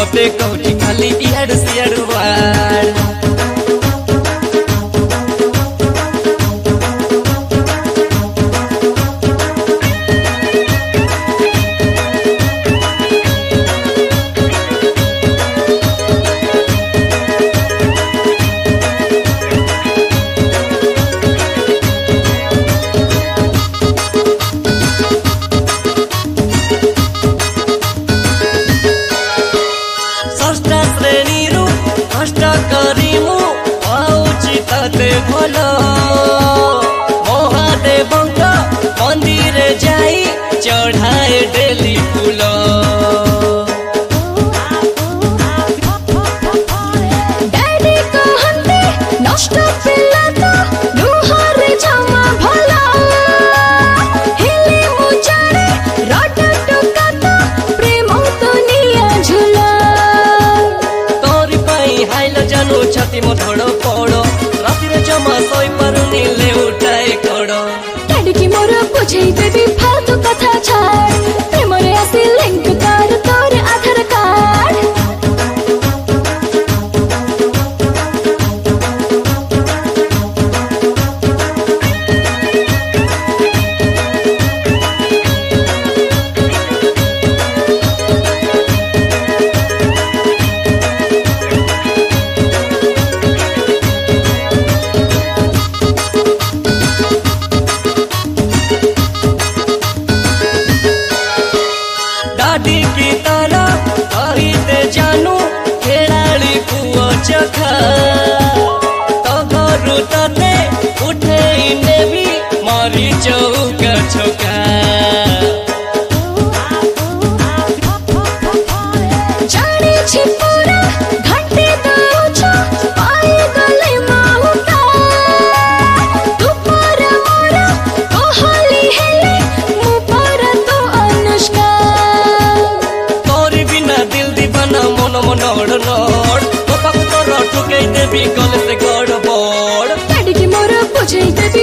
मते कौटी खाली इयाड़ सियाड़ वाड़ भल महादेवंक मंदिर जाई चढ़ाए डेली फूल डैडी कहते नष्ट पिला तो लुहर जमा भला हिली मुचारे रट टुका तो प्रेम तो निया झुला तोरी पाई हाइल जानु छाती मो धड़ पड़ जमा सोई परुनी ले उठाए कड़ो डैडी की मोर बुझेई देबी फालतू कथा छाड़ प्रेमरे आसी लिंक कर तोर आधार कार्ड दादी की तारा कहते जानू खेलाड़ी पुओ चखा तो घरु तते उठे नेबी मारी चौका छोका जाने छी पूरा घंटे दौछ पाए गले माहुका तू पर मोरा कहली हेले मु पर तो अनुष्का मन मन नड़ पापा को तो रटुके देवी गले से गड़बड़ डैडी की मोर बुझेई देबी